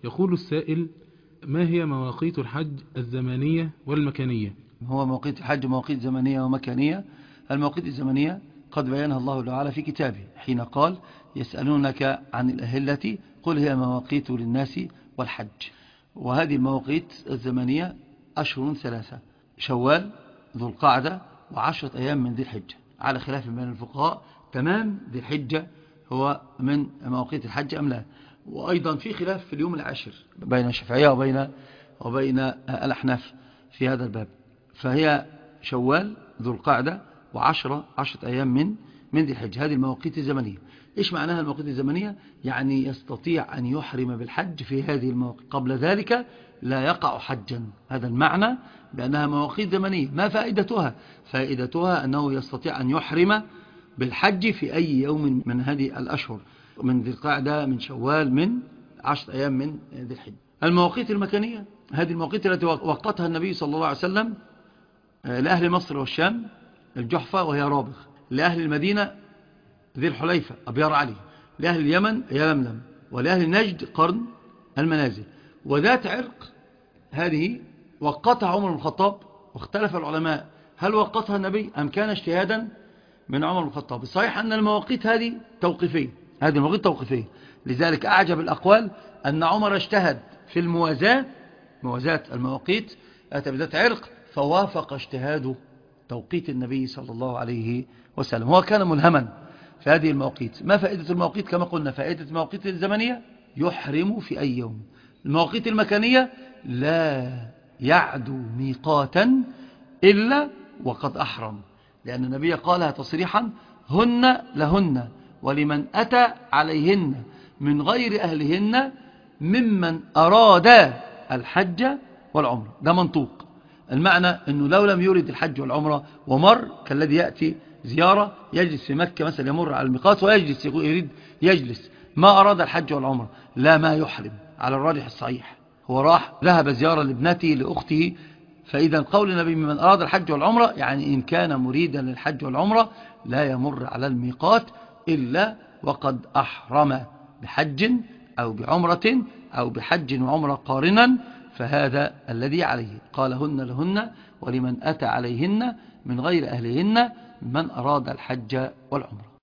يقول السائل: ما هي مواقيت الحج الزمانية والمكانية؟ هو مواقيت الحج مواقيت زمنية ومكانية. المواقيت الزمنية قد بيانها الله تعالى في كتابه حين قال: يسألونك عن الأهلة قل هي مواقيت للناس والحج. وهذه المواقيت الزمنية أشهر 3: شوال، ذو القعدة، و10 أيام من ذي الحجة، على خلاف بين الفقهاء تمام ذي الحجة هو من مواقيت الحج أم لا. وأيضا في خلاف في اليوم العاشر بين الشافعية وبين الأحناف في هذا الباب. فهي شوال، ذو القعدة، وعشرة أيام من ذي الحجة. هذه المواقيت الزمنية. إيش معناها المواقيت الزمنية؟ يعني يستطيع أن يحرم بالحج في هذه المواقيت، قبل ذلك لا يقع حجا. هذا المعنى بأنها مواقيت زمنية. ما فائدتها؟ فائدتها أنه يستطيع أن يحرم بالحج في أي يوم من هذه الأشهر، من ذي القعدة، من شوال، من 10 أيام من ذي الحجة. المواقيت المكانية هذه المواقيت التي وقتها النبي صلى الله عليه وسلم لأهل مصر والشام الجحفة وهي رابغ، لأهل المدينة ذي الحليفة أبيار علي، لأهل اليمن يلملم، ولأهل نجد قرن المنازل. وذات عرق هذه وقتها عمر بن الخطاب، واختلف العلماء هل وقتها النبي أم كان اجتهادا من عمر بن الخطاب. الصحيح أن المواقيت هذه توقيفية، هذه المواقيت توقيفية. لذلك أعجب الأقوال أن عمر اجتهد في موازاة المواقيت، أتى بذات عرق فوافق اجتهاد توقيت النبي صلى الله عليه وسلم. هو كان ملهما في هذه المواقيت. ما فائدة المواقيت؟ كما قلنا فائدة المواقيت الزمنية يحرم في أي يوم. المواقيت المكانية لا يعدو ميقاتا إلا وقد أحرم، لأن النبي قالها تصريحا: هن لهن ولمن أتى عليهن من غير أهلهن ممن أراد الحج والعمرة. ده منطوق. المعنى أنه لو لم يرد الحج والعمرة ومر كالذي يأتي زيارة يجلس في مكة مثلا، يمر على الميقات ويجلس، يريد يجلس، ما أراد الحج والعمرة، لا، ما يحرم على الراجح الصحيح. هو راح ذهب زيارة لابنته لأخته. فإذا قول النبي من أراد الحج والعمرة يعني إن كان مريدا للحج والعمرة لا يمر على الميقات إلا وقد أحرم بحج أو بعمرة أو بحج وعمرة قارنا، فهذا الذي عليه. قال: هن لهن ولمن أتى عليهن من غير أهلهن من أراد الحج والعمرة.